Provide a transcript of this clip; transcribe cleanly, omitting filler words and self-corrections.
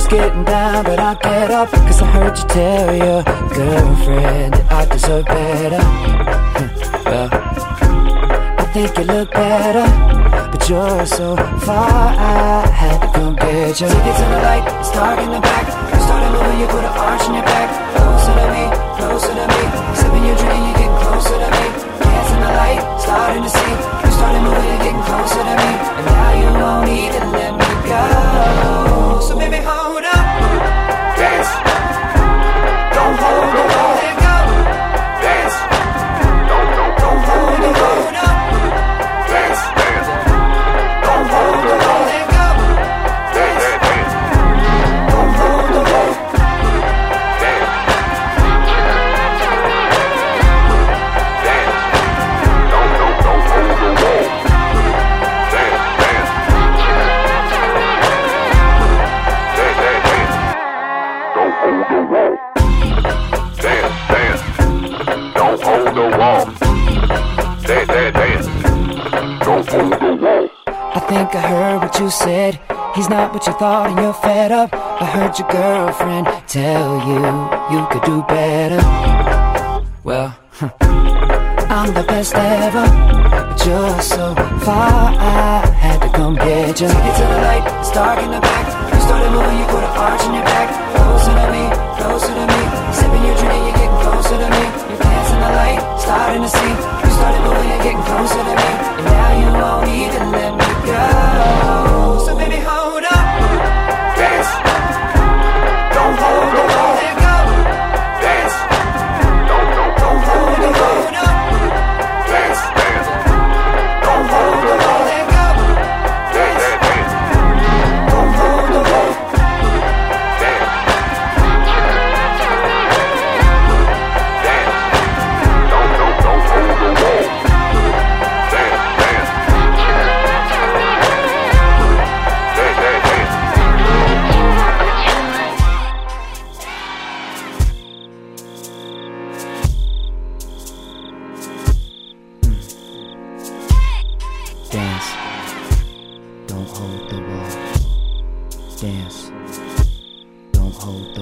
getting down, but I'll get up, cause I heard you tell your girlfriend that I deserve better. Well, I think you look better, but you're so far, I had to come get you. Take it to the light, it's dark in the back. You started moving, you put an arch in your back. Closer to me, closer to me. Sipping your drink, you're getting closer to me. Dance in the light, starting to see. You started moving, you're getting closer to me. And now you won't even let me go. So baby, hold up. Dance. Don't hold the wall. Let go. Dance. Don't hold the wall. Dance. Don't hold the wall. Let go. Dance. Don't hold the wall. Dance. Don't hold the wall. Dance, don't hold the wall. Dance, don't hold the wall. I think I heard what you said. He's not what you thought and you're fed up. I heard your girlfriend tell you could do better. Well, I'm the best ever, but you're so far, I had to come get you. Take it to the light, it's dark in the back. You started moving, you put an arch in your back. Closer to me, closer to me. Sipping your drink, you're getting closer to me. You're dancing the light, starting to see. You started moving, you're getting closer to me. And now you won't even let me go. So baby, hold up. Dance. Don't hold the wall. Let go. Dance. Don't hold the wall. Dance. Don't hold the wall. Let go. Dance. Don't hold the wall. Dance. Don't hold the wall. Dance, don't hold the wall. Dance, don't hold the